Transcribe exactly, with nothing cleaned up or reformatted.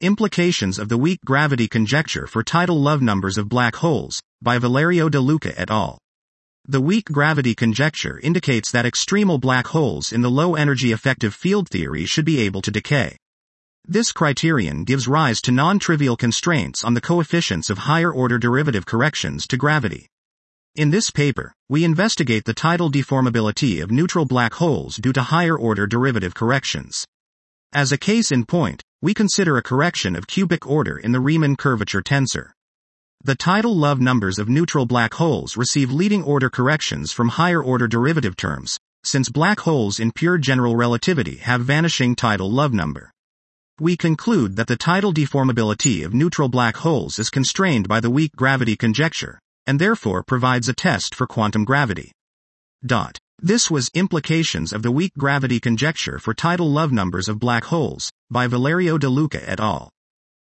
Implications of the Weak Gravity Conjecture for Tidal Love Numbers of Black Holes, by Valerio De Luca et al. The weak gravity conjecture indicates that extremal black holes in the low-energy effective field theory should be able to decay. This criterion gives rise to non-trivial constraints on the coefficients of higher-order derivative corrections to gravity. In this paper, we investigate the tidal deformability of neutral black holes due to higher-order derivative corrections. As a case in point, we consider a correction of cubic order in the Riemann curvature tensor. The tidal love numbers of neutral black holes receive leading order corrections from higher order derivative terms, since black holes in pure general relativity have vanishing tidal love number. We conclude that the tidal deformability of neutral black holes is constrained by the weak gravity conjecture, and therefore provides a test for quantum gravity. Dot. This was Implications of the Weak Gravity Conjecture for Tidal Love Numbers of Black Holes, by Valerio De Luca et al.